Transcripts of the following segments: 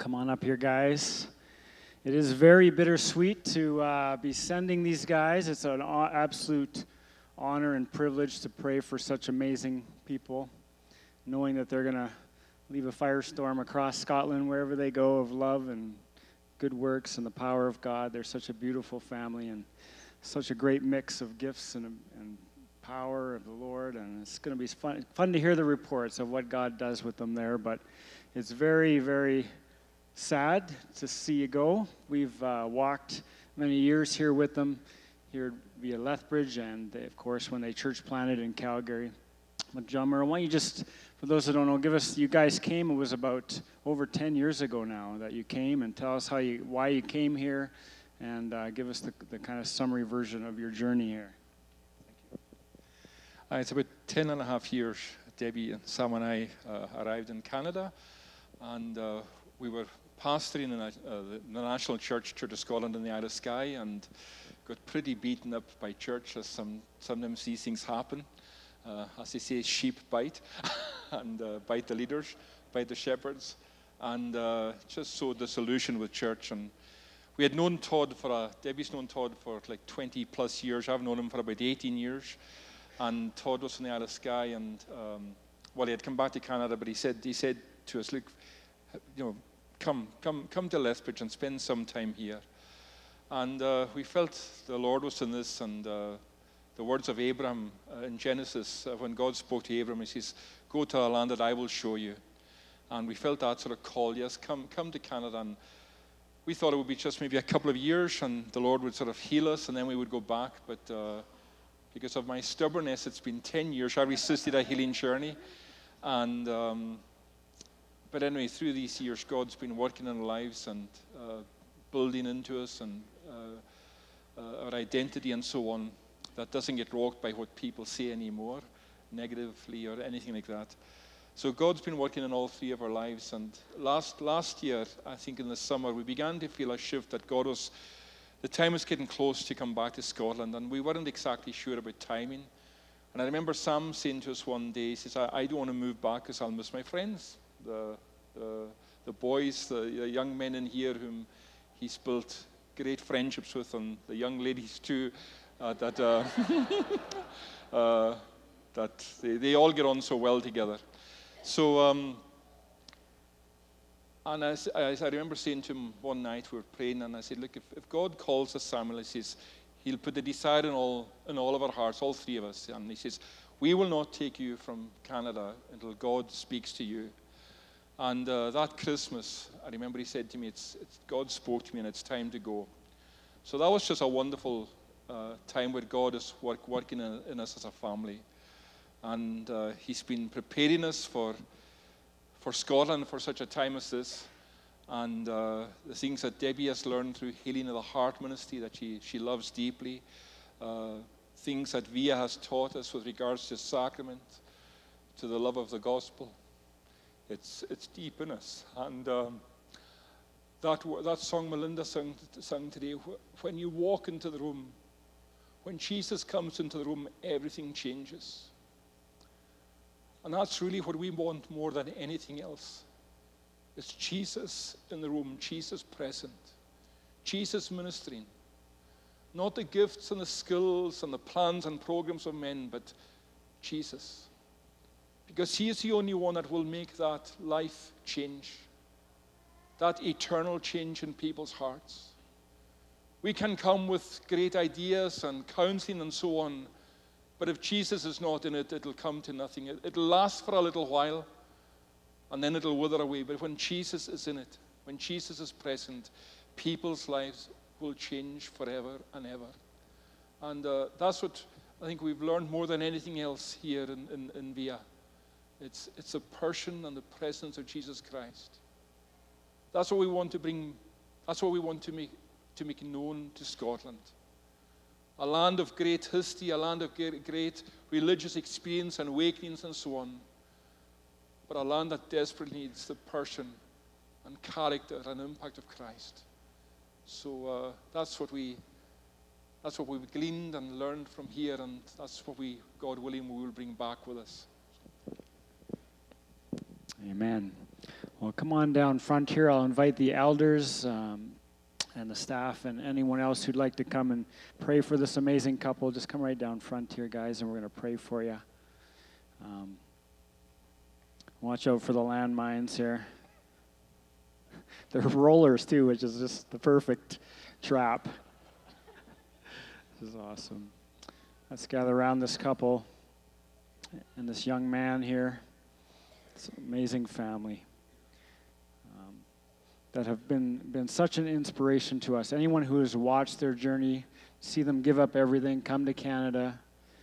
Come on up here, guys. It is very bittersweet to be sending these guys. It's an absolute honor and privilege to pray for such amazing people, knowing that they're going to leave a firestorm across Scotland wherever they go of love and good works and the power of God. They're such a beautiful family and such a great mix of gifts and power of the Lord. And it's going to be fun to hear the reports of what God does with them there. But it's very, very sad to see you go. We've walked many years here with them, here via Lethbridge, and they, of course, when they church planted in Calgary. But John Murray, why don't you just, for those that don't know, give us, you guys came, it was about over 10 years ago now that you came, and tell us why you came here, and give us the kind of summary version of your journey here. Thank you. It's about 10 and a half years, Debbie and Sam and I arrived in Canada, and we were pastoring in the National Church of Scotland in the Isle of Skye, and got pretty beaten up by church, as sometimes these things happen. As they say, sheep bite, and bite the leaders, bite the shepherds, and just so disillusioned with church. And we had known Todd Debbie's known Todd for like 20 plus years. I've known him for about 18 years. And Todd was in the Isle of Skye, and he had come back to Canada, but he said to us, look, come to Lethbridge and spend some time here. And we felt the Lord was in this, and the words of Abraham in Genesis, when God spoke to Abraham, he says, go to a land that I will show you. And we felt that sort of call, yes, come to Canada. And we thought it would be just maybe a couple of years, and the Lord would sort of heal us, and then we would go back. But because of my stubbornness, it's been 10 years. I resisted a healing journey. And but anyway, through these years, God's been working in our lives and building into us and our identity and so on. That doesn't get rocked by what people say anymore, negatively or anything like that. So God's been working in all three of our lives. And last year, I think in the summer, we began to feel a shift that the time was getting close to come back to Scotland, and we weren't exactly sure about timing. And I remember Sam saying to us one day, he says, I don't want to move back because I'll miss my friends. The boys, the young men in here whom he's built great friendships with, and the young ladies too, that they all get on so well together. So, and as I remember saying to him one night, we were praying, and I said, look, if God calls us, Samuel, he says, he'll put the desire in all of our hearts, all three of us. And he says, we will not take you from Canada until God speaks to you. And that Christmas, I remember he said to me, God spoke to me and it's time to go. So that was just a wonderful time where God is working in us as a family. And he's been preparing us for Scotland for such a time as this. And the things that Debbie has learned through Healing of the Heart ministry that she loves deeply. Things that Via has taught us with regards to sacrament, to the love of the gospel. It's deep in us. And that song Melinda sung today, when you walk into the room, when Jesus comes into the room, everything changes. And that's really what we want more than anything else. It's Jesus in the room, Jesus present, Jesus ministering. Not the gifts and the skills and the plans and programs of men, but Jesus. Because he is the only one that will make that life change, that eternal change in people's hearts. We can come with great ideas and counseling and so on, but if Jesus is not in it, it'll come to nothing. It'll last for a little while, and then it'll wither away. But when Jesus is in it, when Jesus is present, people's lives will change forever and ever. And that's what I think we've learned more than anything else here in Via. It's the person and the presence of Jesus Christ. That's what we want to bring. That's what we want to make known to Scotland. A land of great history, a land of great religious experience and awakenings and so on. But a land that desperately needs the person and character and impact of Christ. So that's what we've gleaned and learned from here, and that's what God willing, we will bring back with us. Amen. Well, come on down front here. I'll invite the elders and the staff and anyone else who'd like to come and pray for this amazing couple. Just come right down front here, guys, and we're going to pray for you. Watch out for the landmines here. They're rollers, too, which is just the perfect trap. This is awesome. Let's gather around this couple and this young man here. It's an amazing family that have been such an inspiration to us. Anyone who has watched their journey, see them give up everything, come to Canada,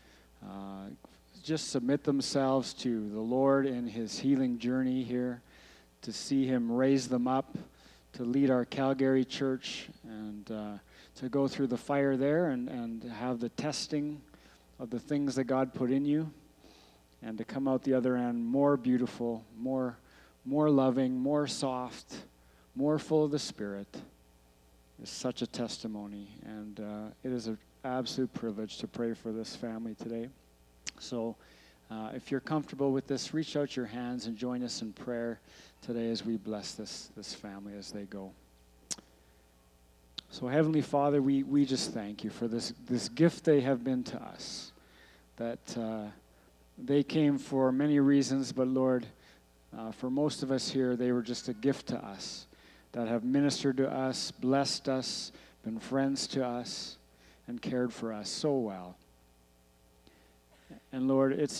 just submit themselves to the Lord in his healing journey here, to see him raise them up, to lead our Calgary church, and to go through the fire there and have the testing of the things that God put in you, and to come out the other end more beautiful, more loving, more soft, more full of the Spirit. Is such a testimony, and it is an absolute privilege to pray for this family today. So if you're comfortable with this, reach out your hands and join us in prayer today as we bless this family as they go. So Heavenly Father, we just thank you for this gift they have been to us, that they came for many reasons, but Lord, for most of us here, they were just a gift to us, that have ministered to us, blessed us, been friends to us, and cared for us so well. And Lord, it's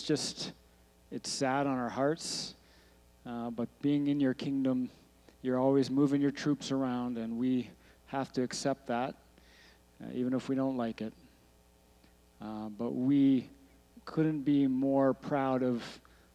sad on our hearts, but being in your kingdom, you're always moving your troops around, and we have to accept that, even if we don't like it. But we couldn't be more proud of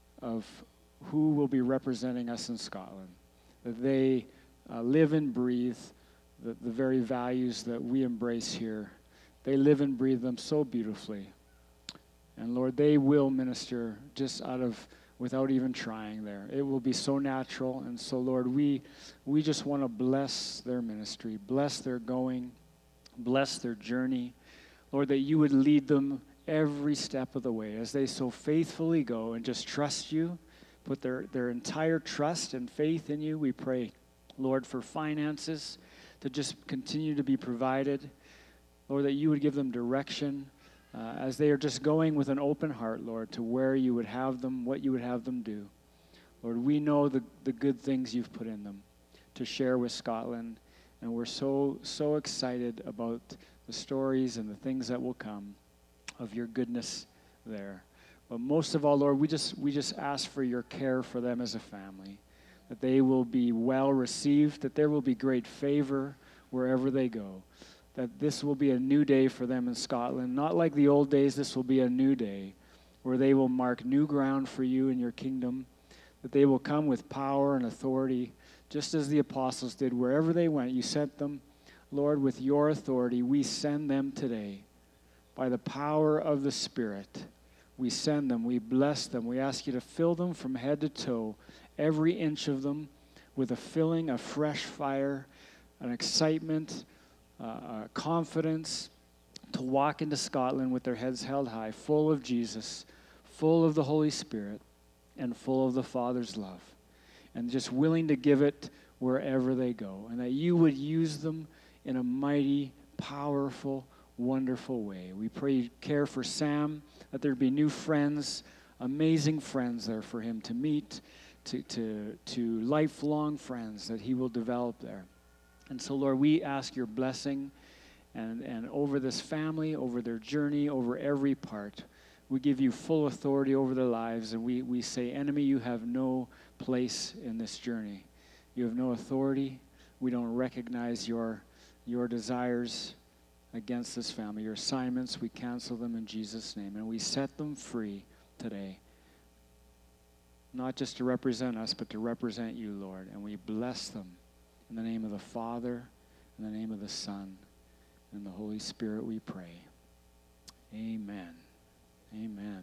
who will be representing us in Scotland, that they live and breathe the very values that we embrace here. They live and breathe them so beautifully. And Lord, they will minister just without even trying there. It will be so natural. And so, Lord, we just want to bless their ministry, bless their going, bless their journey. Lord, that you would lead them every step of the way as they so faithfully go and just trust you, put their entire trust and faith in you. We pray, Lord, for finances to just continue to be provided. Lord, that you would give them direction as they are just going with an open heart, Lord, to where you would have them, what you would have them do. Lord, we know the good things you've put in them to share with Scotland, and we're so excited about the stories and the things that will come of your goodness there. But most of all, Lord, we just ask for your care for them as a family, that they will be well received, that there will be great favor wherever they go, that this will be a new day for them in Scotland. Not like the old days, this will be a new day where they will mark new ground for you in your kingdom, that they will come with power and authority, just as the apostles did. Wherever they went, you sent them. Lord, with your authority, we send them today. By the power of the Spirit, we send them, we bless them. We ask you to fill them from head to toe, every inch of them, with a filling, a fresh fire, an excitement, confidence to walk into Scotland with their heads held high, full of Jesus, full of the Holy Spirit, and full of the Father's love, and just willing to give it wherever they go, and that you would use them in a mighty, powerful, wonderful way. We pray you care for Sam, that there'd be new friends, amazing friends there for him to meet, to lifelong friends that he will develop there. And so, Lord, we ask your blessing and over this family, over their journey, over every part. We give you full authority over their lives, and we say, enemy, you have no place in this journey. You have no authority. We don't recognize your desires against this family. Your assignments, we cancel them in Jesus' name, and we set them free today. Not just to represent us, but to represent you, Lord, and we bless them. In the name of the Father, in the name of the Son, and the Holy Spirit we pray. Amen. Amen.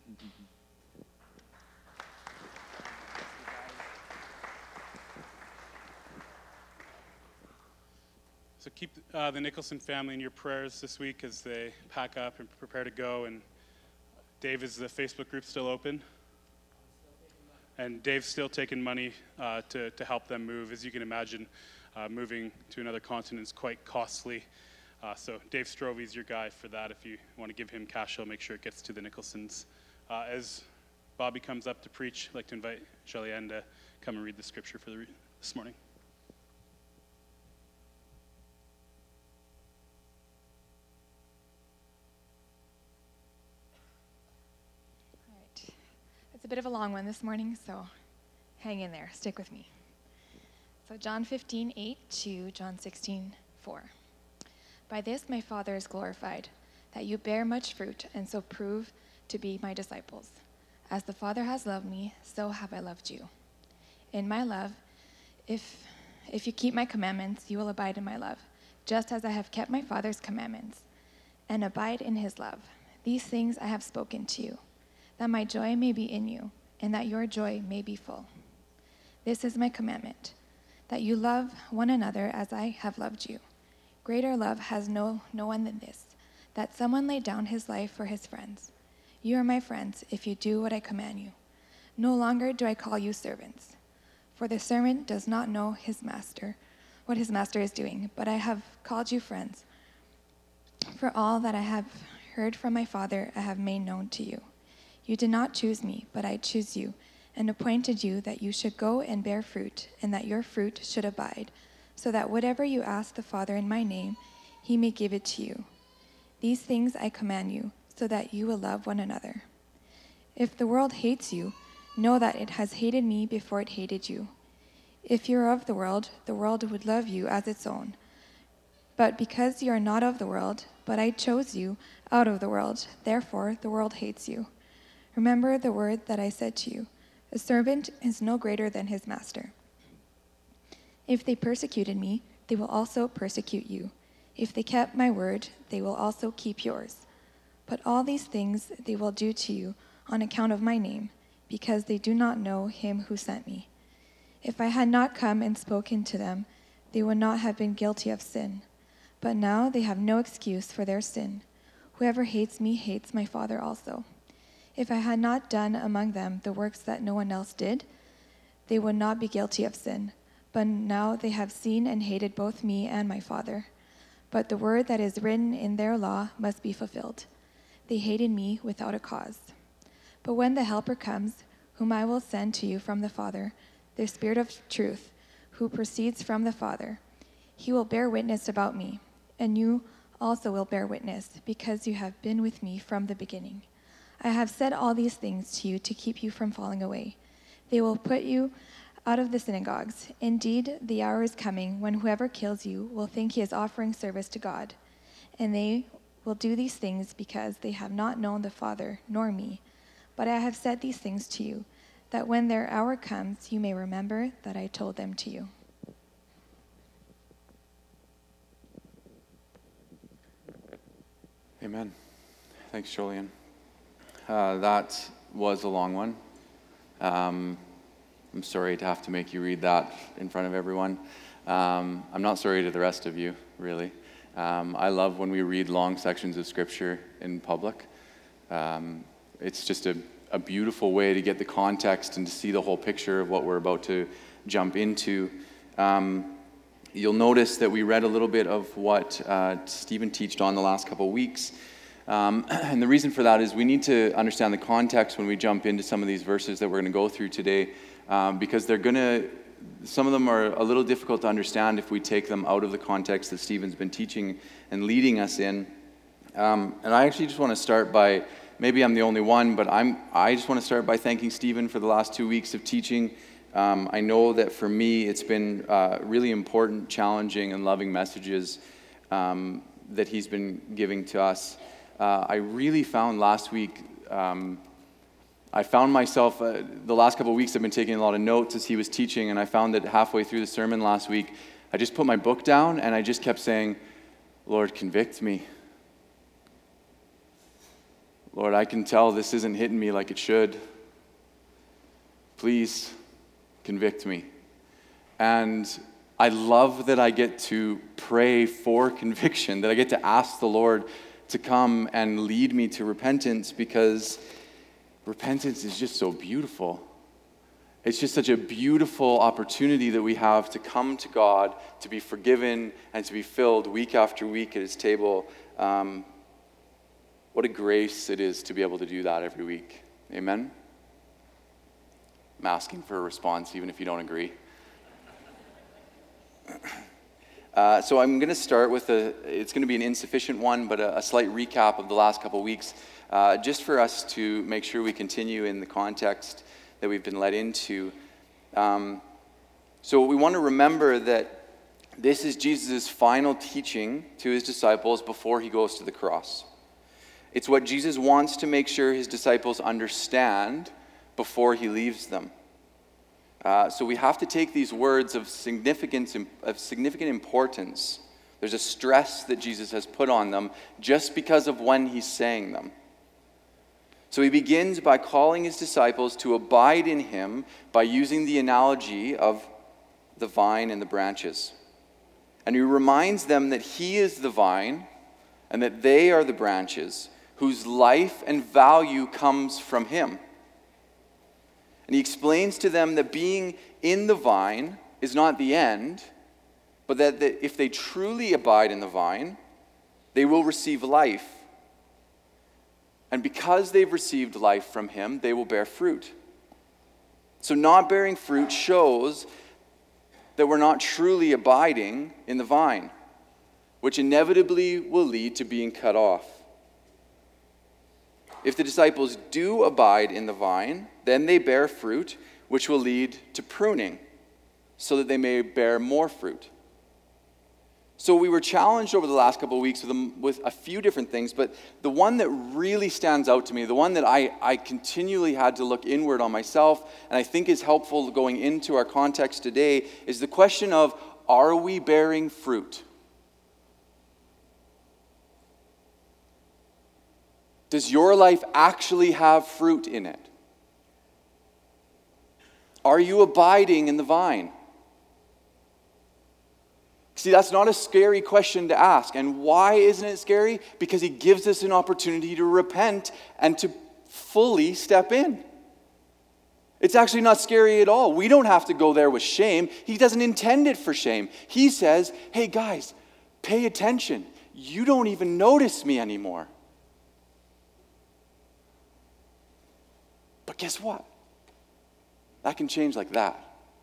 So keep the Nicholson family in your prayers this week as they pack up and prepare to go. And Dave, is the Facebook group still open? And Dave's still taking money to help them move. As you can imagine, moving to another continent is quite costly. So Dave Strovey's your guy for that. If you want to give him cash, he'll make sure it gets to the Nicholsons. As Bobby comes up to preach, I'd like to invite Shelley-Ann to come and read the scripture for this morning. All right. It's a bit of a long one this morning, so hang in there. Stick with me. So John 15:8 to John 16:4. By this my Father is glorified, that you bear much fruit and so prove to be my disciples. As the Father has loved me, so have I loved you. In my love, if you keep my commandments, you will abide in my love, just as I have kept my Father's commandments and abide in his love. These things I have spoken to you, that my joy may be in you, and that your joy may be full. This is my commandment, that you love one another as I have loved you. Greater love has no one than this, that someone lay down his life for his friends. You are my friends if you do what I command you. No longer do I call you servants, for the servant does not know what his master is doing, but I have called you friends. For all that I have heard from my Father I have made known to you. You did not choose me, but I chose you, and appointed you that you should go and bear fruit, and that your fruit should abide, so that whatever you ask the Father in my name, he may give it to you. These things I command you, so that you will love one another. If the world hates you, know that it has hated me before it hated you. If you are of the world would love you as its own. But because you are not of the world, but I chose you out of the world, therefore the world hates you. Remember the word that I said to you, a servant is no greater than his master. If they persecuted me, they will also persecute you. If they kept my word, they will also keep yours. But all these things they will do to you on account of my name, because they do not know him who sent me. If I had not come and spoken to them, they would not have been guilty of sin. But now they have no excuse for their sin. Whoever hates me hates my Father also. If I had not done among them the works that no one else did, they would not be guilty of sin. But now they have seen and hated both me and my Father. But the word that is written in their law must be fulfilled. They hated me without a cause. But when the Helper comes, whom I will send to you from the Father, the Spirit of truth, who proceeds from the Father, he will bear witness about me, and you also will bear witness, because you have been with me from the beginning. I have said all these things to you to keep you from falling away. They will put you out of the synagogues. Indeed, the hour is coming when whoever kills you will think he is offering service to God. And they will do these things because they have not known the Father nor me. But I have said these things to you, that when their hour comes, you may remember that I told them to you. Amen. Thanks, Jolien. That was a long one. I'm sorry to have to make you read that in front of everyone. I'm not sorry to the rest of you, really. I love when we read long sections of Scripture in public. It's just a beautiful way to get the context and to see the whole picture of what we're about to jump into. You'll notice that we read a little bit of what Stephen taught on the last couple of weeks. And the reason for that is we need to understand the context when we jump into some of these verses that we're going to go through today, because some of them are a little difficult to understand if we take them out of the context that Stephen's been teaching and leading us in. And I actually just want to start by, maybe I'm the only one, but I just want to start by thanking Stephen for the last 2 weeks of teaching. I know that for me it's been really important, challenging, and loving messages that he's been giving to us. I really found last week, I found myself, the last couple of weeks I've been taking a lot of notes as he was teaching, and I found that halfway through the sermon last week, I just put my book down and I just kept saying, Lord, convict me. Lord, I can tell this isn't hitting me like it should. Please convict me. And I love that I get to pray for conviction, that I get to ask the Lord to come and lead me to repentance, because repentance is just so beautiful. It's just such a beautiful opportunity that we have to come to God, to be forgiven, and to be filled week after week at his table. What a grace it is to be able to do that every week. Amen? I'm asking for a response, even if you don't agree. So I'm going to start with it's going to be an insufficient one, but a slight recap of the last couple of weeks, just for us to make sure we continue in the context that we've been led into. So we want to remember that this is Jesus' final teaching to his disciples before he goes to the cross. It's what Jesus wants to make sure his disciples understand before he leaves them. So we have to take these words of significant importance. There's a stress that Jesus has put on them just because of when he's saying them. So he begins by calling his disciples to abide in him by using the analogy of the vine and the branches. And he reminds them that he is the vine and that they are the branches whose life and value comes from him. And he explains to them that being in the vine is not the end, but that if they truly abide in the vine, they will receive life. And because they've received life from him, they will bear fruit. So not bearing fruit shows that we're not truly abiding in the vine, which inevitably will lead to being cut off. If the disciples do abide in the vine, then they bear fruit, which will lead to pruning, so that they may bear more fruit. So we were challenged over the last couple of weeks with a few different things, but the one that really stands out to me, the one that I continually had to look inward on myself, and I think is helpful going into our context today, is the question of, are we bearing fruit? Does your life actually have fruit in it? Are you abiding in the vine? See, that's not a scary question to ask. And why isn't it scary? Because he gives us an opportunity to repent and to fully step in. It's actually not scary at all. We don't have to go there with shame. He doesn't intend it for shame. He says, hey guys, pay attention. You don't even notice me anymore. But guess what? That can change like that.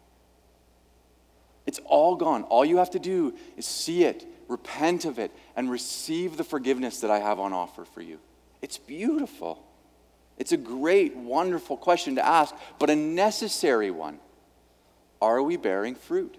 It's all gone. All you have to do is see it, repent of it, and receive the forgiveness that I have on offer for you. It's beautiful. It's a great, wonderful question to ask, but a necessary one. Are we bearing fruit?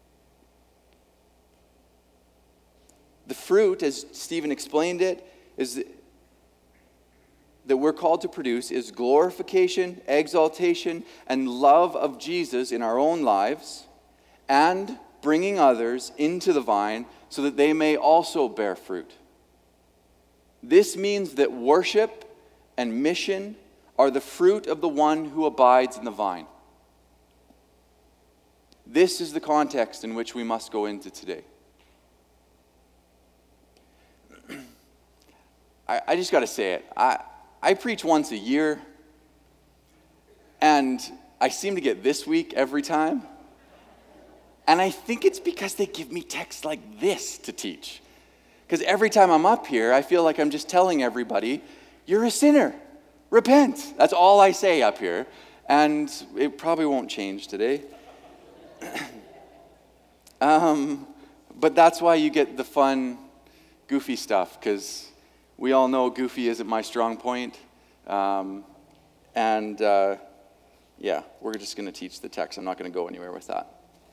The fruit, as Stephen explained it, is that we're called to produce is glorification, exaltation, and love of Jesus in our own lives, and bringing others into the vine so that they may also bear fruit. This means that worship and mission are the fruit of the one who abides in the vine. This is the context in which we must go into today. I just got to say it. I preach once a year, and I seem to get this week every time. And I think it's because they give me texts like this to teach. Because every time I'm up here, I feel like I'm just telling everybody, you're a sinner. Repent. That's all I say up here. And it probably won't change today. But that's why you get the fun, goofy stuff, because we all know goofy isn't my strong point. Yeah, we're just going to teach the text. I'm not going to go anywhere with that.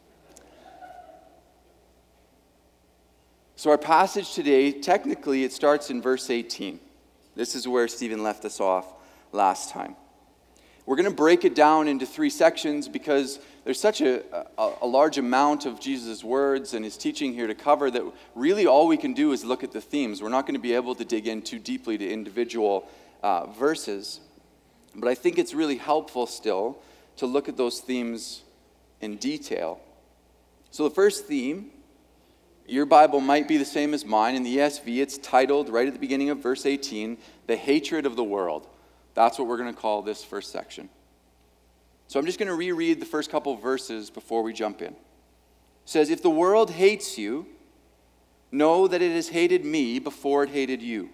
So our passage today, technically, it starts in verse 18. This is where Stephen left us off last time. We're going to break it down into 3 sections because there's such a large amount of Jesus' words and his teaching here to cover that really all we can do is look at the themes. We're not going to be able to dig in too deeply to individual verses. But I think it's really helpful still to look at those themes in detail. So the first theme, your Bible might be the same as mine. In the ESV, it's titled right at the beginning of verse 18, The Hatred of the World. That's what we're going to call this first section. So I'm just going to reread the first couple of verses before we jump in. It says, "If the world hates you, know that it has hated me before it hated you.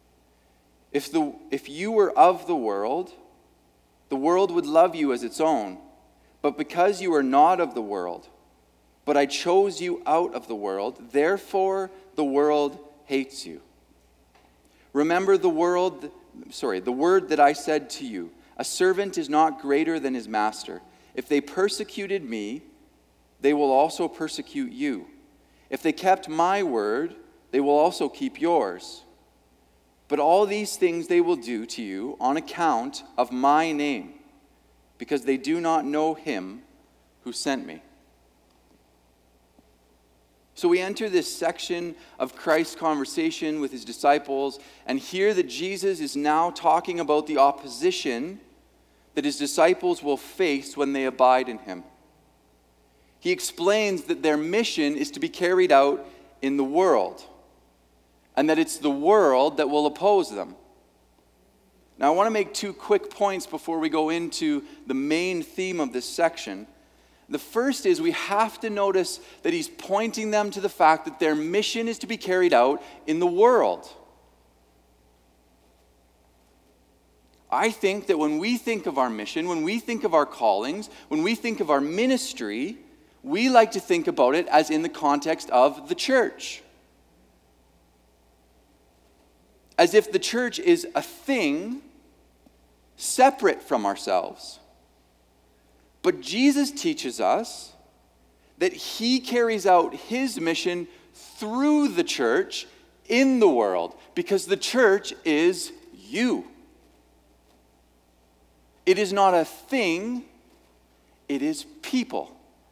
If you were of the world would love you as its own. But because you are not of the world, but I chose you out of the world, therefore the world hates you. Remember the word that I said to you, a servant is not greater than his master. If they persecuted me, they will also persecute you. If they kept my word, they will also keep yours. But all these things they will do to you on account of my name, because they do not know him who sent me." So we enter this section of Christ's conversation with his disciples and hear that Jesus is now talking about the opposition that his disciples will face when they abide in him. He explains that their mission is to be carried out in the world, and that it's the world that will oppose them. Now, I want to make two quick points before we go into the main theme of this section. The first is we have to notice that he's pointing them to the fact that their mission is to be carried out in the world. I think that when we think of our mission, when we think of our callings, when we think of our ministry, we like to think about it as in the context of the church. As if the church is a thing separate from ourselves. But Jesus teaches us that he carries out his mission through the church in the world, because the church is you. It is not a thing, it is people.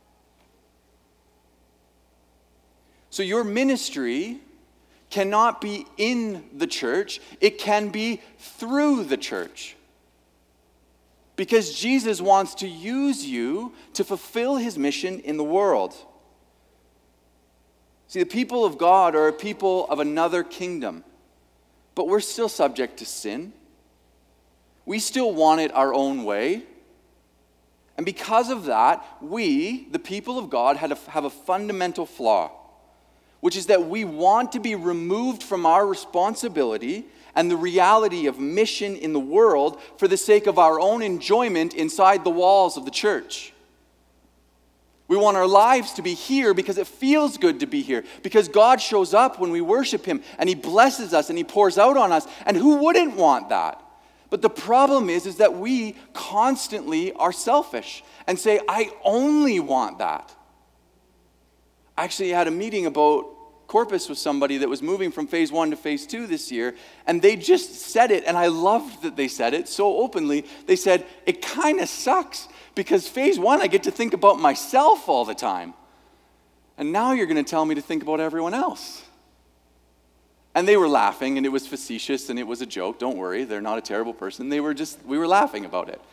So your ministry cannot be in the church, it can be through the church. Because Jesus wants to use you to fulfill his mission in the world. See, the people of God are a people of another kingdom, but we're still subject to sin. We still want it our own way. And because of that, we, the people of God, have a fundamental flaw, which is that we want to be removed from our responsibility and the reality of mission in the world for the sake of our own enjoyment inside the walls of the church. We want our lives to be here because it feels good to be here, because God shows up when we worship him and he blesses us and he pours out on us. And who wouldn't want that? But the problem is that we constantly are selfish and say, I only want that. I actually had a meeting about Corpus with somebody that was moving from phase 1 to phase 2 this year, and they just said it, and I loved that they said it so openly. They said, it kind of sucks, because phase 1 I get to think about myself all the time. And now you're going to tell me to think about everyone else. And they were laughing, and it was facetious, and it was a joke. Don't worry, they're not a terrible person. We were laughing about it.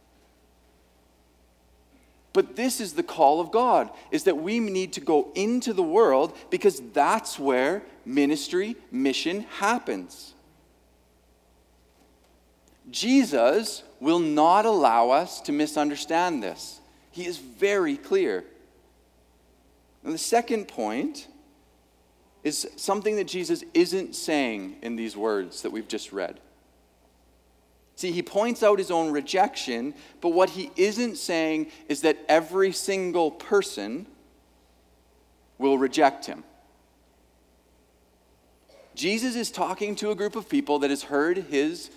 But this is the call of God, is that we need to go into the world because that's where ministry, mission happens. Jesus will not allow us to misunderstand this. He is very clear. And the second point is something that Jesus isn't saying in these words that we've just read. See, he points out his own rejection, but what he isn't saying is that every single person will reject him. Jesus is talking to a group of people that has heard his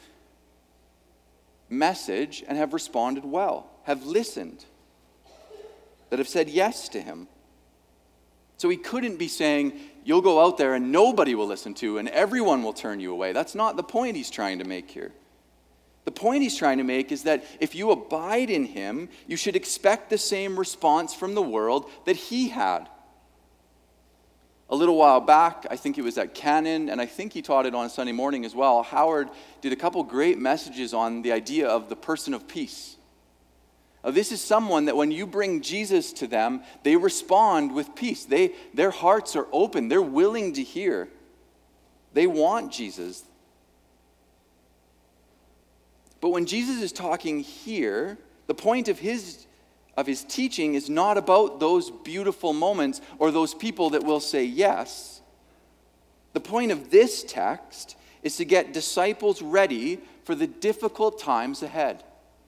message and have responded well, have listened, that have said yes to him. So he couldn't be saying, you'll go out there and nobody will listen to and everyone will turn you away. That's not the point he's trying to make here. The point he's trying to make is that if you abide in him, you should expect the same response from the world that he had. A little while back, I think it was at Canon, and I think he taught it on Sunday morning as well, Howard did a couple great messages on the idea of the person of peace. This is someone that when you bring Jesus to them, they respond with peace. Their hearts are open. They're willing to hear. They want Jesus. But when Jesus is talking here, The point of his teaching is not about those beautiful moments or those people that will say yes. The point of this text is to get disciples ready for the difficult times ahead.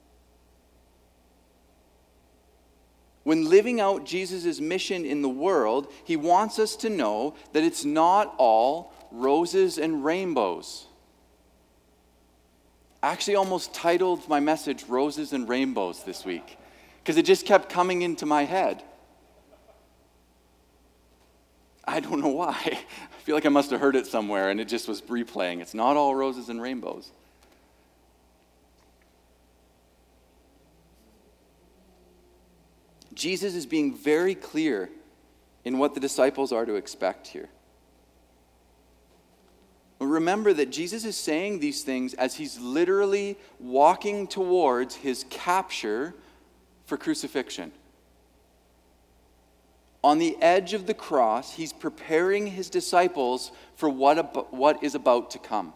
When living out Jesus' mission in the world, he wants us to know that it's not all roses and rainbows. I actually almost titled my message Roses and Rainbows this week because it just kept coming into my head. I don't know why. I feel like I must have heard it somewhere and it just was replaying. It's not all roses and rainbows. Jesus is being very clear in what the disciples are to expect here. Remember that Jesus is saying these things as he's literally walking towards his capture for crucifixion. On the edge of the cross, he's preparing his disciples for what is about to come.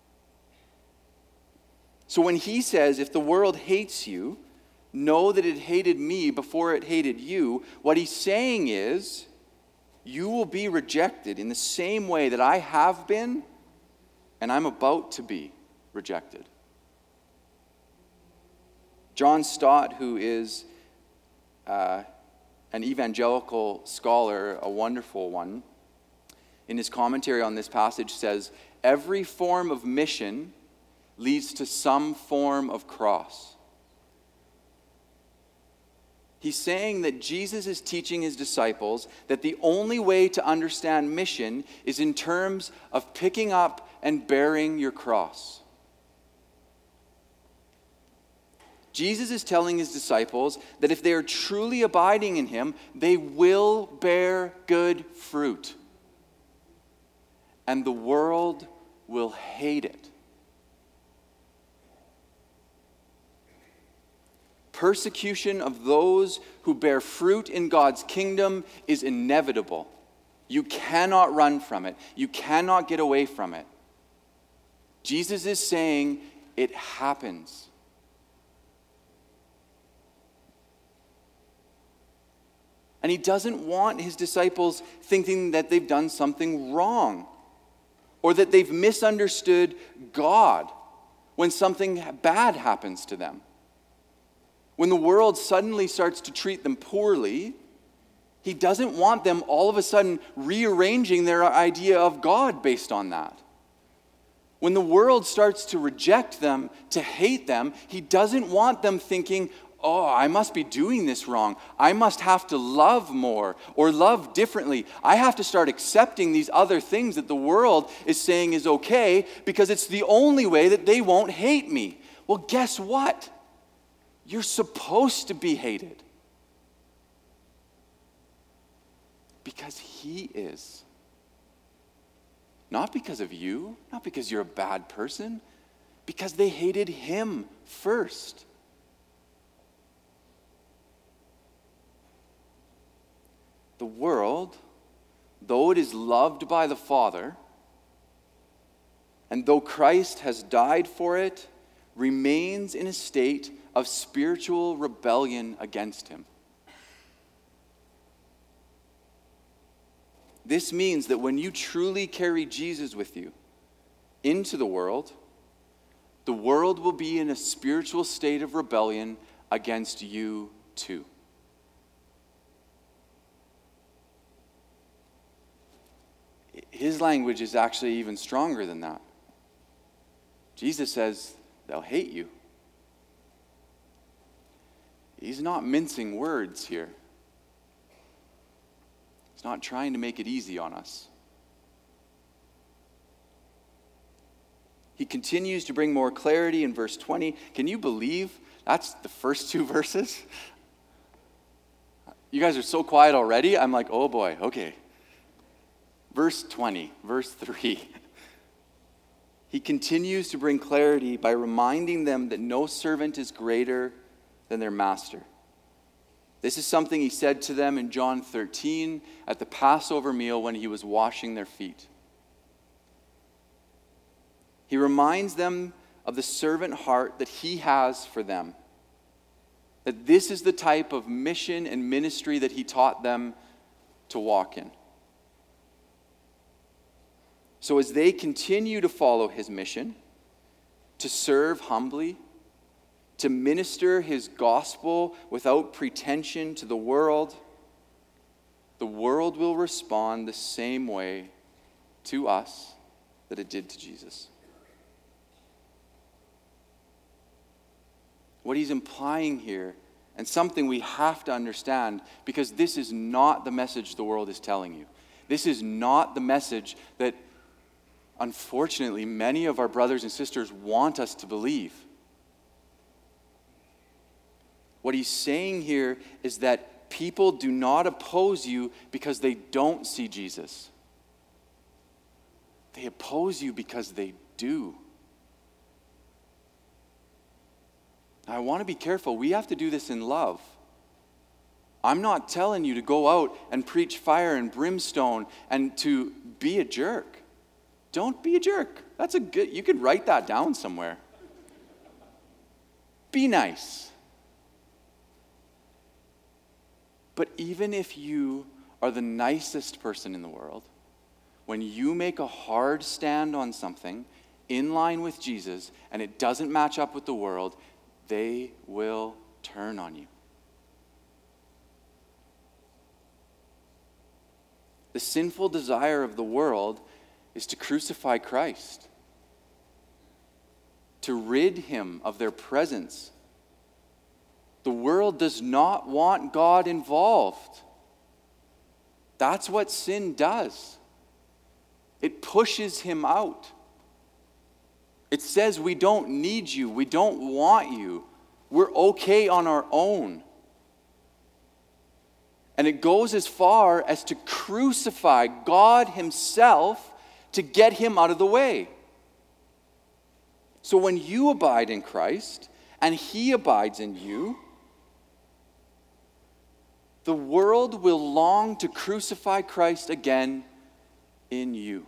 So when he says, if the world hates you, know that it hated me before it hated you, what he's saying is, you will be rejected in the same way that I have been and I'm about to be rejected. John Stott, who is an evangelical scholar, a wonderful one, in his commentary on this passage says, every form of mission leads to some form of cross. He's saying that Jesus is teaching his disciples that the only way to understand mission is in terms of picking up and bearing your cross. Jesus is telling his disciples that if they are truly abiding in him, they will bear good fruit. And the world will hate it. Persecution of those who bear fruit in God's kingdom is inevitable. You cannot run from it. You cannot get away from it. Jesus is saying it happens. And he doesn't want his disciples thinking that they've done something wrong or that they've misunderstood God when something bad happens to them. When the world suddenly starts to treat them poorly, he doesn't want them all of a sudden rearranging their idea of God based on that. When the world starts to reject them, to hate them, he doesn't want them thinking, oh, I must be doing this wrong. I must have to love more or love differently. I have to start accepting these other things that the world is saying is okay because it's the only way that they won't hate me. Well, guess what? You're supposed to be hated. Because he is. Not because of you, not because you're a bad person, because they hated him first. The world, though it is loved by the Father, and though Christ has died for it, remains in a state of spiritual rebellion against him. This means that when you truly carry Jesus with you into the world will be in a spiritual state of rebellion against you too. His language is actually even stronger than that. Jesus says, they'll hate you. He's not mincing words here. He's not trying to make it easy on us. He continues to bring more clarity in verse 20. Can you believe that's the first two verses? You guys are so quiet already. I'm like, oh boy, okay. Verse 20, verse 3. He continues to bring clarity by reminding them that no servant is greater than their master. This is something he said to them in John 13 at the Passover meal when he was washing their feet. He reminds them of the servant heart that he has for them. That this is the type of mission and ministry that he taught them to walk in. So as they continue to follow his mission, to serve humbly, to minister his gospel without pretension to the world will respond the same way to us that it did to Jesus. What he's implying here, and something we have to understand, because this is not the message the world is telling you. This is not the message that, unfortunately, many of our brothers and sisters want us to believe. What he's saying here is that people do not oppose you because they don't see Jesus. They oppose you because they do. Now, I want to be careful. We have to do this in love. I'm not telling you to go out and preach fire and brimstone and to be a jerk. Don't be a jerk. That's a good, you could write that down somewhere. Be nice. But even if you are the nicest person in the world, when you make a hard stand on something in line with Jesus and it doesn't match up with the world, they will turn on you. The sinful desire of the world is to crucify Christ, to rid him of their presence. The world does not want God involved. That's what sin does. It pushes him out. It says we don't need you. We don't want you. We're okay on our own. And it goes as far as to crucify God himself to get him out of the way. So when you abide in Christ and he abides in you, the world will long to crucify Christ again in you.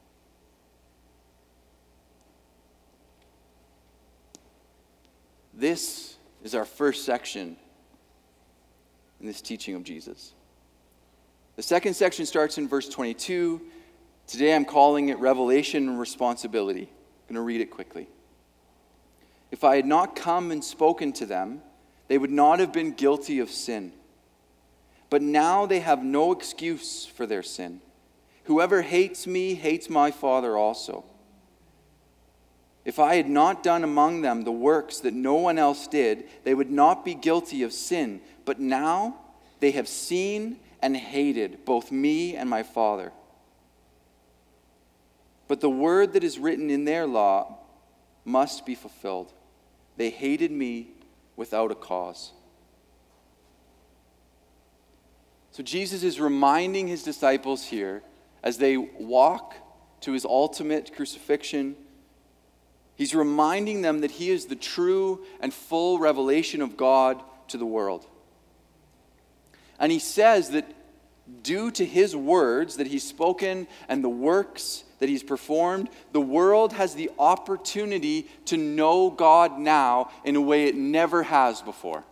This is our first section in this teaching of Jesus. The second section starts in verse 22. Today I'm calling it Revelation and Responsibility. I'm going to read it quickly. If I had not come and spoken to them, they would not have been guilty of sin. But now they have no excuse for their sin. Whoever hates me hates my Father also. If I had not done among them the works that no one else did, they would not be guilty of sin. But now they have seen and hated both me and my Father. But the word that is written in their law must be fulfilled. They hated me without a cause. So Jesus is reminding his disciples here as they walk to his ultimate crucifixion. He's reminding them that he is the true and full revelation of God to the world. And he says that due to his words that he's spoken and the works that he's performed, the world has the opportunity to know God now in a way it never has before.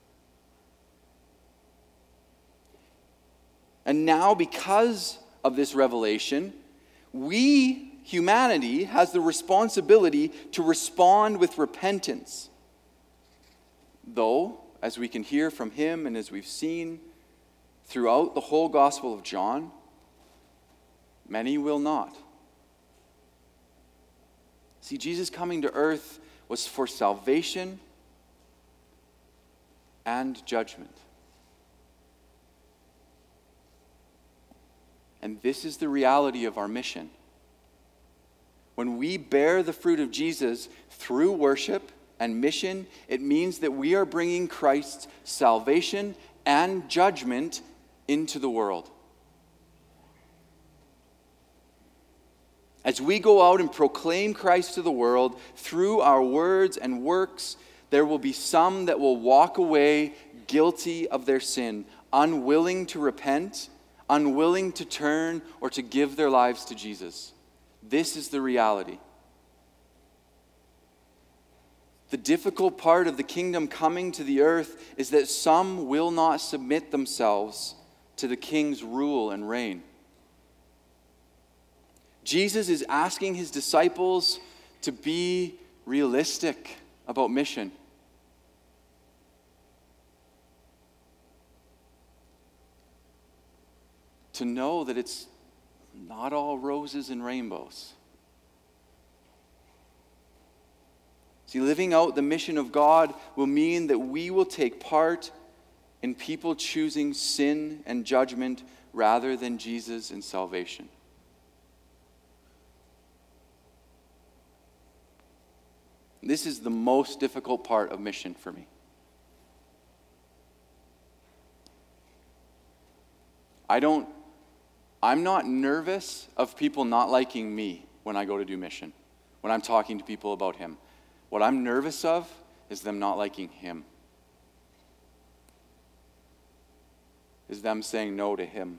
And now, because of this revelation, humanity has the responsibility to respond with repentance. Though, as we can hear from him and as we've seen throughout the whole Gospel of John, many will not. See, Jesus coming to earth was for salvation and judgment. And this is the reality of our mission. When we bear the fruit of Jesus through worship and mission, it means that we are bringing Christ's salvation and judgment into the world. As we go out and proclaim Christ to the world through our words and works, there will be some that will walk away guilty of their sin, unwilling to repent, unwilling to turn or to give their lives to Jesus. This is the reality. The difficult part of the kingdom coming to the earth is that some will not submit themselves to the king's rule and reign. Jesus is asking his disciples to be realistic about mission. To know that it's not all roses and rainbows. See, living out the mission of God will mean that we will take part in people choosing sin and judgment rather than Jesus and salvation. This is the most difficult part of mission for me. I'm not nervous of people not liking me when I go to do mission, when I'm talking to people about him. What I'm nervous of is them not liking him. Is them saying no to him.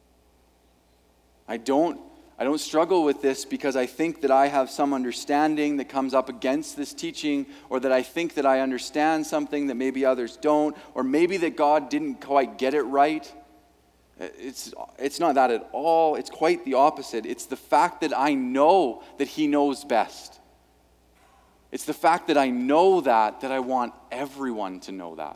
I don't struggle with this because I think that I have some understanding that comes up against this teaching, or that I think that I understand something that maybe others don't, or maybe that God didn't quite get it right. It's not that at all. It's quite the opposite. It's the fact that I know that he knows best. It's the fact that I know that I want everyone to know that.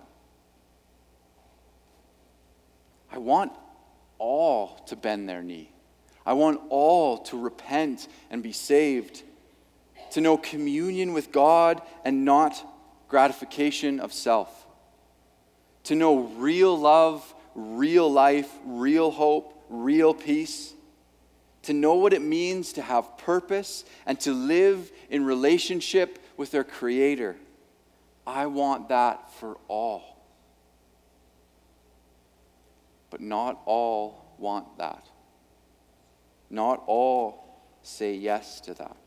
I want all to bend their knee. I want all to repent and be saved, to know communion with God and not gratification of self, to know real love, real life, real hope, real peace, to know what it means to have purpose and to live in relationship with their Creator. I want that for all. But not all want that. Not all say yes to that.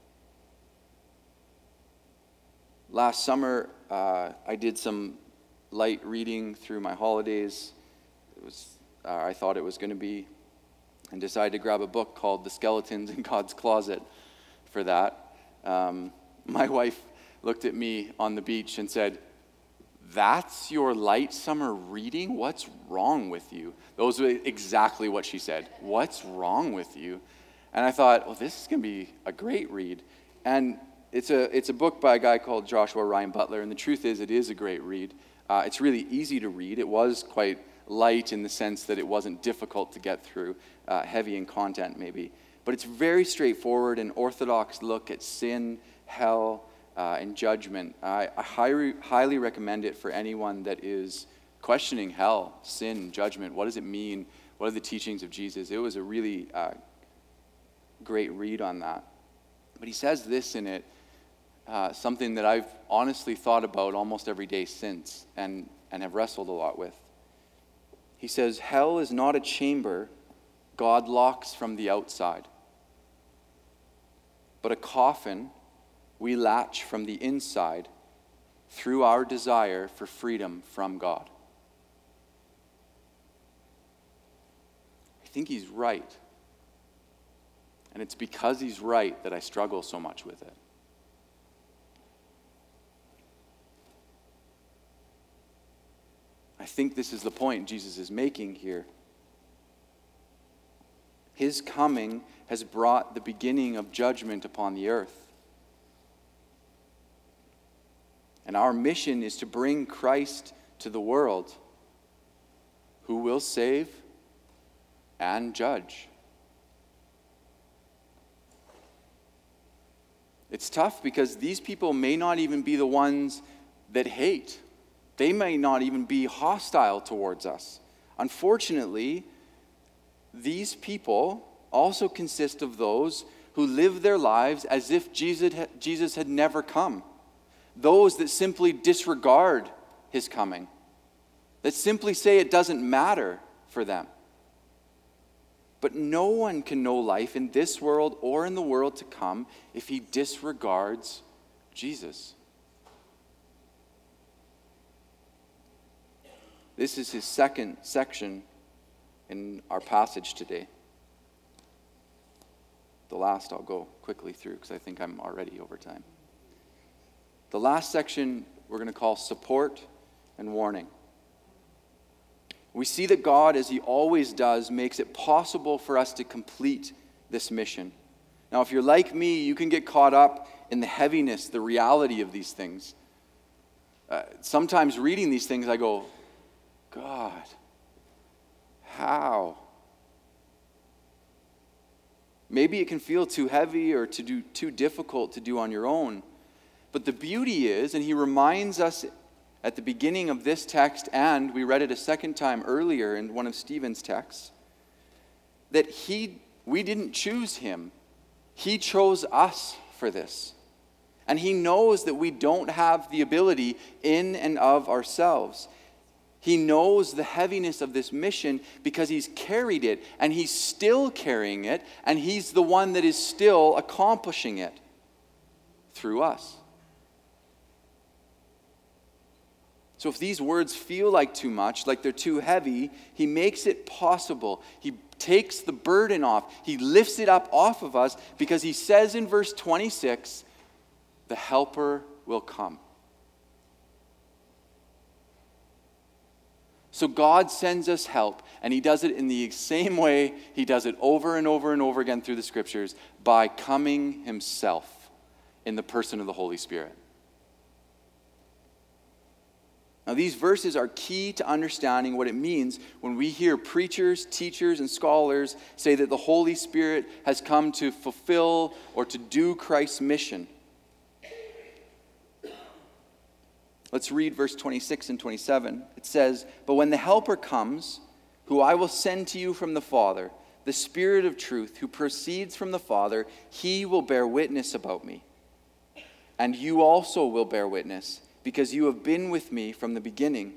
Last summer, I did some light reading through my holidays. I thought it was going to be, and decided to grab a book called The Skeletons in God's Closet for that. My wife looked at me on the beach and said, "That's your light summer reading? What's wrong with you?" Those were exactly what she said. What's wrong with you? And I thought, well, this is going to be a great read. And it's a book by a guy called Joshua Ryan Butler, and the truth is it is a great read. It's really easy to read. It was quite light in the sense that it wasn't difficult to get through, heavy in content maybe. But it's very straightforward, an orthodox look at sin, hell, and judgment. I highly recommend it for anyone that is questioning hell, sin, judgment. What does it mean? What are the teachings of Jesus? It was a really great read on that. But he says this in it, something that I've honestly thought about almost every day since and have wrestled a lot with. He says, hell is not a chamber God locks from the outside, but a coffin we latch from the inside through our desire for freedom from God. I think he's right. And it's because he's right that I struggle so much with it. I think this is the point Jesus is making here. His coming has brought the beginning of judgment upon the earth. And our mission is to bring Christ to the world, who will save and judge. It's tough because these people may not even be the ones that hate. They may not even be hostile towards us. Unfortunately, these people also consist of those who live their lives as if Jesus had never come. Those that simply disregard his coming. That simply say it doesn't matter for them. But no one can know life in this world or in the world to come if he disregards Jesus. This is his second section in our passage today. The last I'll go quickly through because I think I'm already over time. The last section we're going to call support and warning. We see that God, as he always does, makes it possible for us to complete this mission. Now, if you're like me, you can get caught up in the heaviness, the reality of these things. Sometimes reading these things, I go, God, how? Maybe it can feel too heavy or too difficult to do on your own. But the beauty is, and he reminds us at the beginning of this text, and we read it a second time earlier in one of Stephen's texts, that we didn't choose him. He chose us for this. And he knows that we don't have the ability in and of ourselves. He knows the heaviness of this mission because he's carried it, and he's still carrying it, and he's the one that is still accomplishing it through us. So if these words feel like too much, like they're too heavy, he makes it possible. He takes the burden off. He lifts it up off of us because he says in verse 26, the Helper will come. So God sends us help, and he does it in the same way he does it over and over and over again through the Scriptures, by coming himself in the person of the Holy Spirit. Now, these verses are key to understanding what it means when we hear preachers, teachers, and scholars say that the Holy Spirit has come to fulfill or to do Christ's mission. Let's read verse 26 and 27. It says, "But when the Helper comes, who I will send to you from the Father, the Spirit of truth, who proceeds from the Father, he will bear witness about me. And you also will bear witness, because you have been with me from the beginning."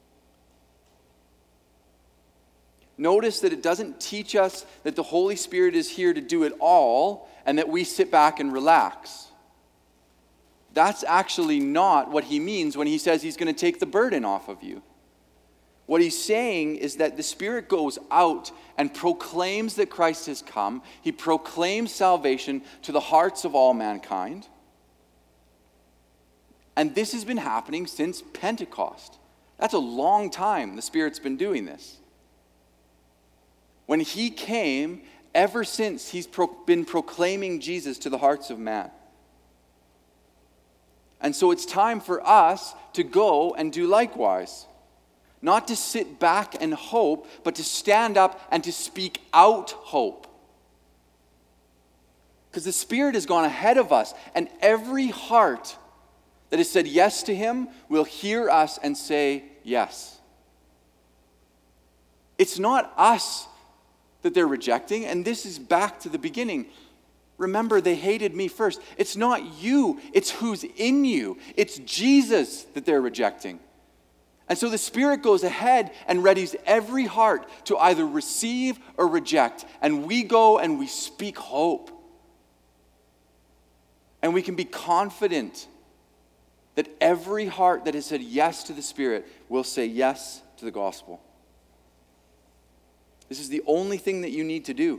Notice that it doesn't teach us that the Holy Spirit is here to do it all and that we sit back and relax. That's actually not what he means when he says he's going to take the burden off of you. What he's saying is that the Spirit goes out and proclaims that Christ has come. He proclaims salvation to the hearts of all mankind. And this has been happening since Pentecost. That's a long time the Spirit's been doing this. When he came, ever since he's been proclaiming Jesus to the hearts of man. And so it's time for us to go and do likewise. Not to sit back and hope, but to stand up and to speak out hope. Because the Spirit has gone ahead of us, and every heart that has said yes to him will hear us and say yes. It's not us that they're rejecting, and this is back to the beginning. Remember, they hated me first. It's not you, it's who's in you. It's Jesus that they're rejecting. And so the Spirit goes ahead and readies every heart to either receive or reject. And we go and we speak hope. And we can be confident that every heart that has said yes to the Spirit will say yes to the gospel. This is the only thing that you need to do.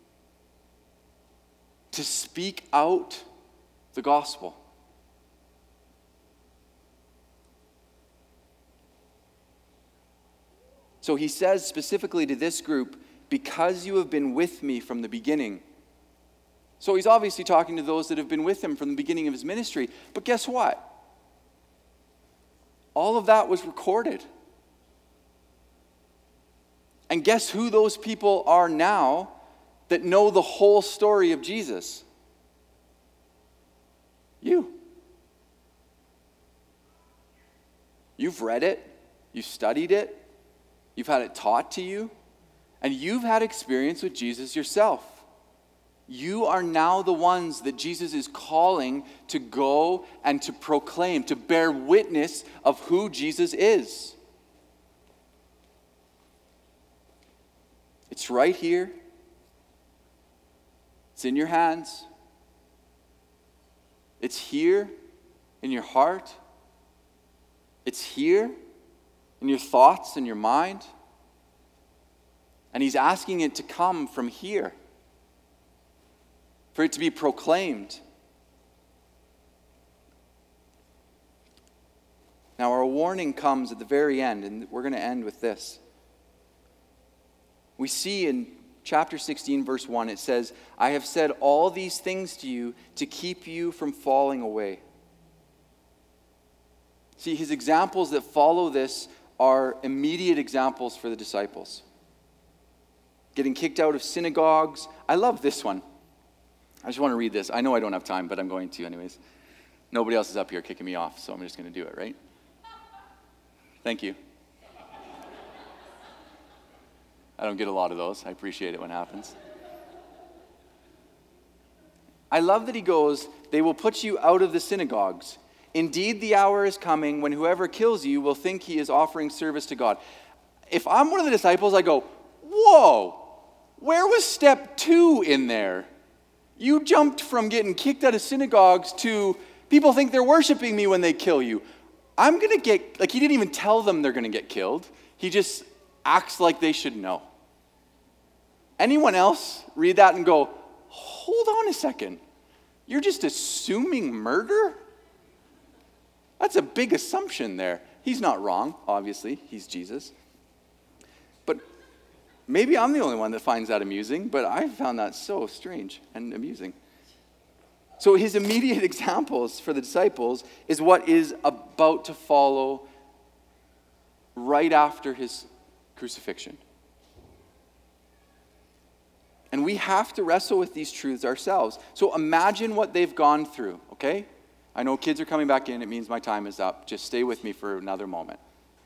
To speak out the gospel. So he says specifically to this group, because you have been with me from the beginning. So he's obviously talking to those that have been with him from the beginning of his ministry. But guess what? All of that was recorded. And guess who those people are now that know the whole story of Jesus? You. You've read it, you've studied it, you've had it taught to you, and you've had experience with Jesus yourself. You are now the ones that Jesus is calling to go and to proclaim, to bear witness of who Jesus is. It's right here. It's in your hands. It's here in your heart. It's here in your thoughts and your mind. And he's asking it to come from here, for it to be proclaimed. Now, our warning comes at the very end, and we're going to end with this. We see in chapter 16, verse 1, it says, I have said all these things to you to keep you from falling away. See, his examples that follow this are immediate examples for the disciples. Getting kicked out of synagogues. I love this one. I just want to read this. I know I don't have time, but I'm going to anyways. Nobody else is up here kicking me off, so I'm just going to do it, right? Thank you. I don't get a lot of those. I appreciate it when it happens. I love that he goes, they will put you out of the synagogues. Indeed, the hour is coming when whoever kills you will think he is offering service to God. If I'm one of the disciples, I go, whoa, where was step 2 in there? You jumped from getting kicked out of synagogues to people think they're worshiping me when they kill you. I'm going to get, like he didn't even tell them they're going to get killed. He just acts like they should know. Anyone else read that and go, hold on a second. You're just assuming murder? That's a big assumption there. He's not wrong, obviously. He's Jesus. But maybe I'm the only one that finds that amusing, but I found that so strange and amusing. So his immediate examples for the disciples is what is about to follow right after his crucifixion. And we have to wrestle with these truths ourselves. So imagine what they've gone through, okay? I know kids are coming back in. It means my time is up. Just stay with me for another moment.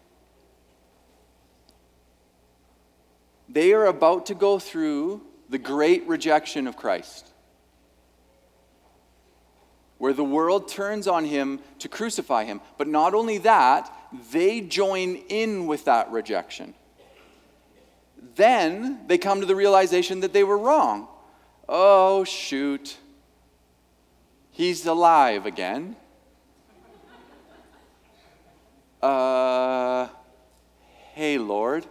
They are about to go through the great rejection of Christ, where the world turns on him to crucify him. But not only that, they join in with that rejection. Then they come to the realization that they were wrong. Oh, shoot. He's alive again. Hey, Lord.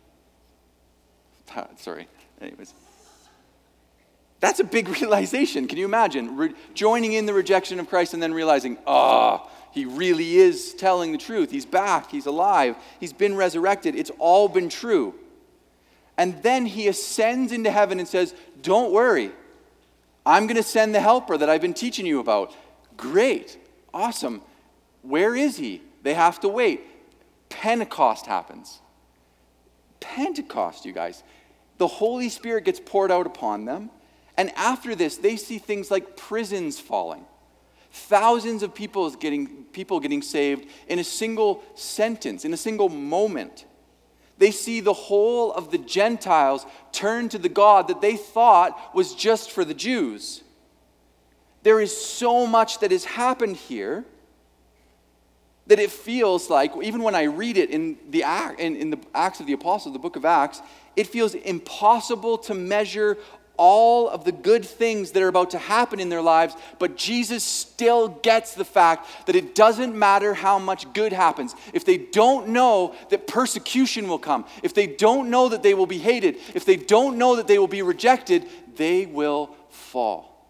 Sorry. Anyways. That's a big realization. Can you imagine? Joining in the rejection of Christ and then realizing, he really is telling the truth. He's back. He's alive. He's been resurrected. It's all been true. And then he ascends into heaven and says, don't worry. I'm going to send the helper that I've been teaching you about. Great. Awesome. Where is he? They have to wait. Pentecost happens. Pentecost, you guys. The Holy Spirit gets poured out upon them. And after this, they see things like prisons falling. Thousands of people getting saved in a single sentence, in a single moment. They see the whole of the Gentiles turn to the God that they thought was just for the Jews. There is so much that has happened here that it feels like, even when I read it in the Acts of the Apostles, the book of Acts, it feels impossible to measure all of the good things that are about to happen in their lives, but Jesus still gets the fact that it doesn't matter how much good happens. If they don't know that persecution will come, if they don't know that they will be hated, if they don't know that they will be rejected, they will fall.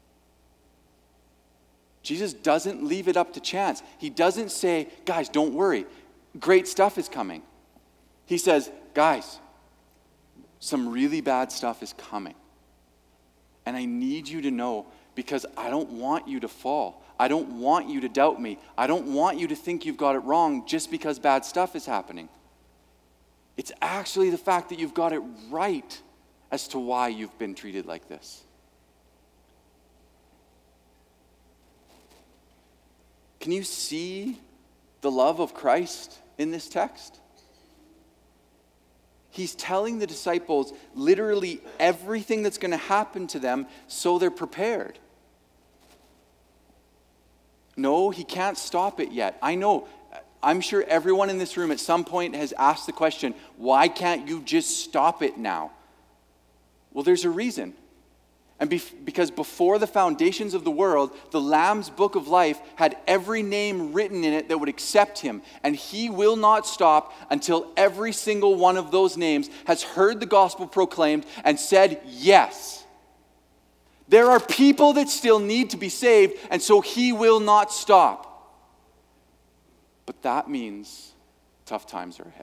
Jesus doesn't leave it up to chance. He doesn't say, guys, don't worry. Great stuff is coming. He says, guys, some really bad stuff is coming. And I need you to know, because I don't want you to fall. I don't want you to doubt me. I don't want you to think you've got it wrong just because bad stuff is happening. It's actually the fact that you've got it right as to why you've been treated like this. Can you see the love of Christ in this text? He's telling the disciples literally everything that's going to happen to them so they're prepared. No, he can't stop it yet. I'm sure everyone in this room at some point has asked the question, why can't you just stop it now? Well, there's a reason. And because before the foundations of the world, the Lamb's book of life had every name written in it that would accept him. And he will not stop until every single one of those names has heard the gospel proclaimed and said yes. There are people that still need to be saved, and so he will not stop. But that means tough times are ahead.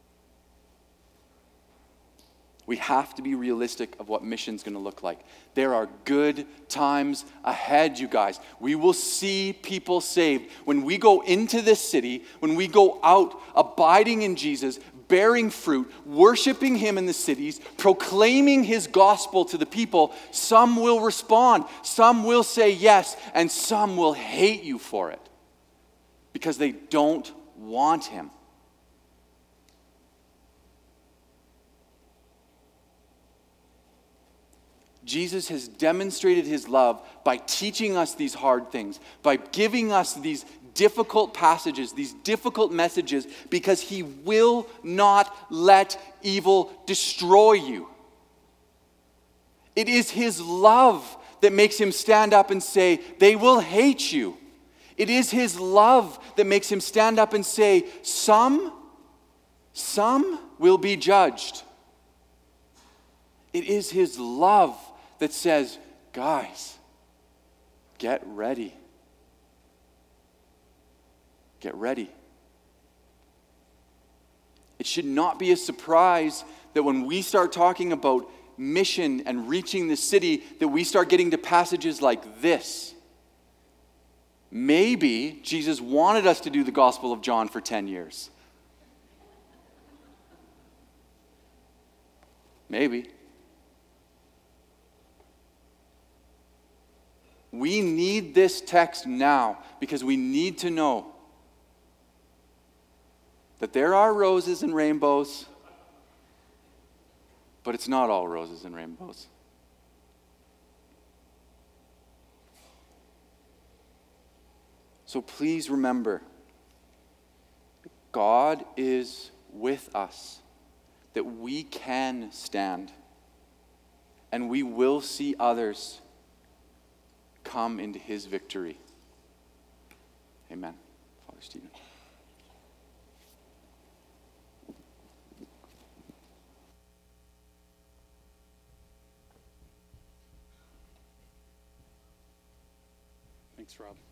We have to be realistic of what mission's going to look like. There are good times ahead, you guys. We will see people saved. When we go into this city, when we go out abiding in Jesus, bearing fruit, worshiping him in the cities, proclaiming his gospel to the people, some will respond, some will say yes, and some will hate you for it because they don't want him. Jesus has demonstrated his love by teaching us these hard things, by giving us these difficult passages, these difficult messages, because he will not let evil destroy you. It is his love that makes him stand up and say, they will hate you. It is his love that makes him stand up and say, some will be judged. It is his love that says, guys, get ready. Get ready. It should not be a surprise that when we start talking about mission and reaching the city, that we start getting to passages like this. Maybe Jesus wanted us to do the Gospel of John for 10 years. Maybe. We need this text now because we need to know that there are roses and rainbows, but it's not all roses and rainbows. So please remember, God is with us, that we can stand, and we will see others come into his victory. Amen. Father Stephen. Thanks, Rob.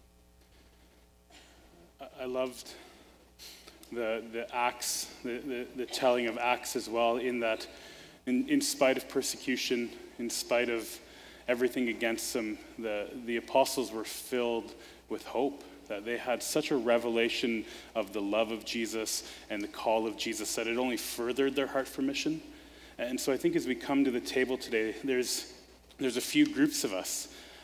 I loved the Acts, the telling of Acts as well, in that in spite of persecution, in spite of everything against them, the apostles were filled with hope, that they had such a revelation of the love of Jesus and the call of Jesus that it only furthered their heart for mission. And so I think as we come to the table today, there's a few groups of us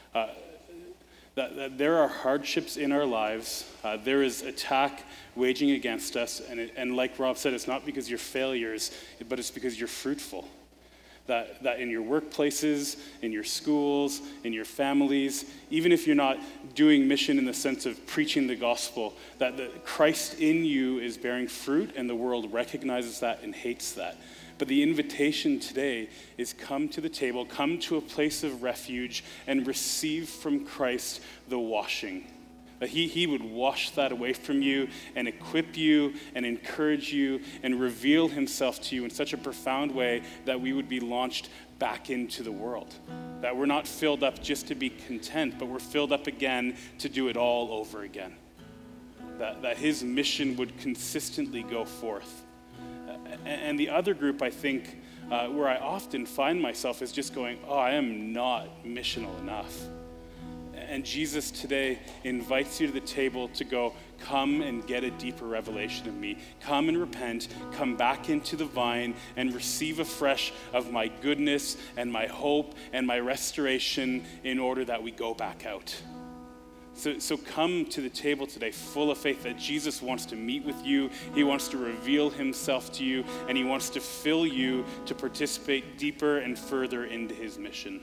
that there are hardships in our lives. There is attack waging against us. And like Rob said, it's not because you're failures, but it's because you're fruitful. That in your workplaces, in your schools, in your families, even if you're not doing mission in the sense of preaching the gospel, that the Christ in you is bearing fruit and the world recognizes that and hates that. But the invitation today is come to the table, come to a place of refuge and receive from Christ the washing. That he would wash that away from you and equip you and encourage you and reveal himself to you in such a profound way that we would be launched back into the world. That we're not filled up just to be content, but we're filled up again to do it all over again. That his mission would consistently go forth. And the other group, I think, where I often find myself is just going, I am not missional enough. And Jesus today invites you to the table to go, come and get a deeper revelation of me. Come and repent, come back into the vine and receive afresh of my goodness and my hope and my restoration in order that we go back out. So come to the table today full of faith that Jesus wants to meet with you, he wants to reveal himself to you, and he wants to fill you to participate deeper and further into his mission.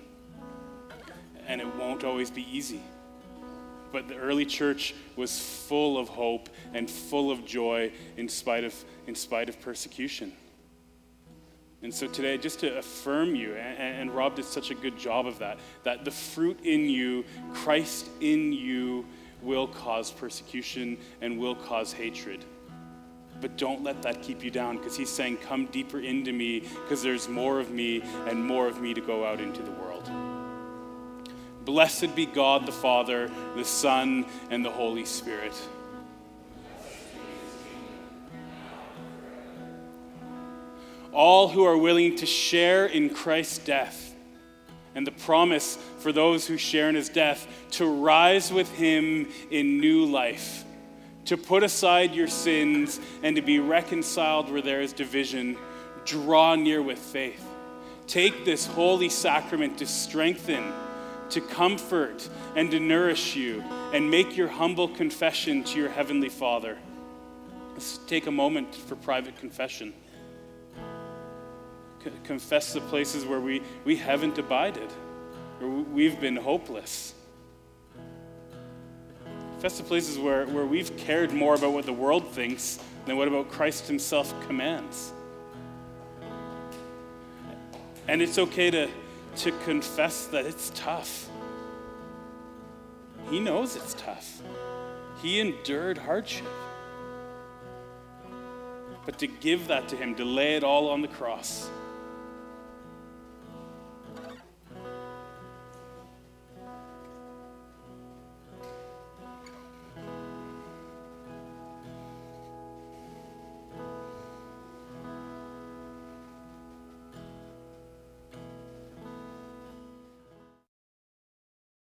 And it won't always be easy. But the early church was full of hope and full of joy in spite of persecution. And so today, just to affirm you, and Rob did such a good job of that the fruit in you, Christ in you, will cause persecution and will cause hatred. But don't let that keep you down, because he's saying, come deeper into me, because there's more of me and more of me to go out into the world. Blessed be God the Father, the Son, and the Holy Spirit. all who are willing to share in Christ's death, and the promise for those who share in his death to rise with him in new life, to put aside your sins and to be reconciled where there is division. Draw near with faith. Take this holy sacrament to strengthen, to comfort, and to nourish you, and make your humble confession to your Heavenly Father. Let's take a moment for private confession. Confess the places where we haven't abided, where we've been hopeless. Confess the places where we've cared more about what the world thinks than what about Christ himself commands. And it's okay to confess that it's tough. He knows it's tough. He endured hardship. But to give that to him, to lay it all on the cross,